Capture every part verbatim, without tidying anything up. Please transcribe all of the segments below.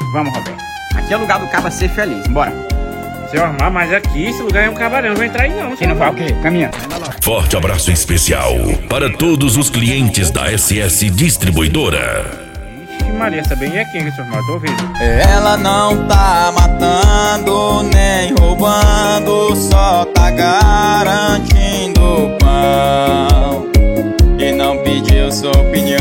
Vamos, Roberto. Aqui é o lugar do caba ser feliz. Bora. Seu Armar, mas aqui esse lugar é um cabaré, não vai entrar aí não. Quem não vai o quê? Caminha. Forte abraço especial para todos os clientes da S S Distribuidora. Ixi Maria, essa bem é quem, seu Armar? Tô ouvindo. Ela não tá matando nem roubando, só tá garantindo pão e não pediu sua opinião.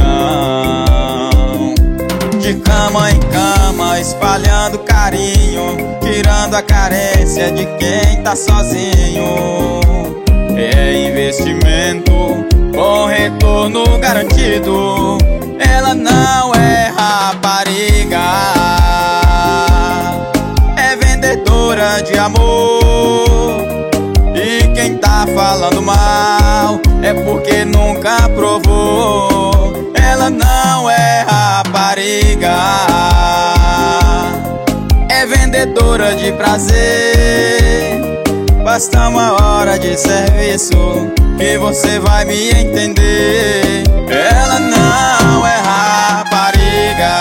De cama em cama, espalhando carinho, tirando a carência de quem tá sozinho. É investimento com retorno garantido. Ela não é rapariga, é vendedora de amor. E quem tá falando mal é porque nunca provou. Ela não é rapariga, é vendedora de prazer. Basta uma hora de serviço que você vai me entender. Ela não é rapariga.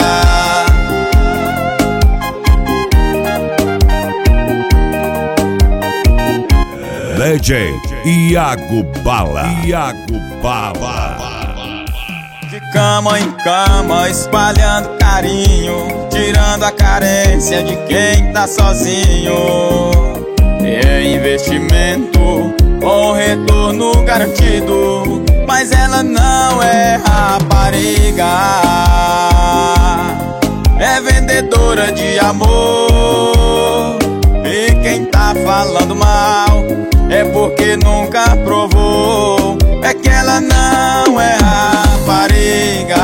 D J Iago Bala. Iago Bala. De cama em cama, espalhando carinho, tirando a carência de quem tá sozinho. É investimento com retorno garantido, mas ela não é rapariga, é vendedora de amor. E quem tá falando mal é porque nunca provou. É que ela não é rapariga,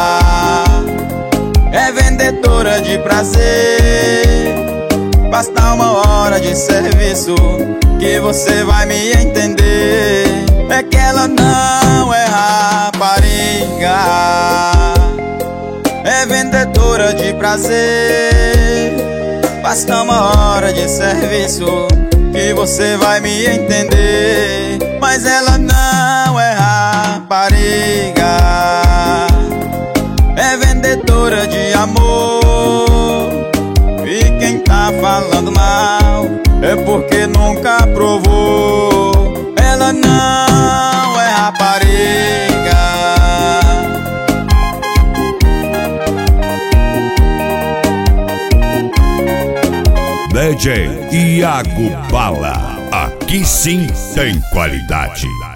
é vendedora de prazer. Basta uma hora de serviço que você vai me entender. É que ela não é rapariga, é vendedora de prazer. Basta uma hora de serviço que você vai me entender. Mas ela não é rapariga, é vendedora de amor. E quem tá falando mal é porque nunca provou. Ela não é rapariga. D J Iago Bala. Aqui sim tem qualidade.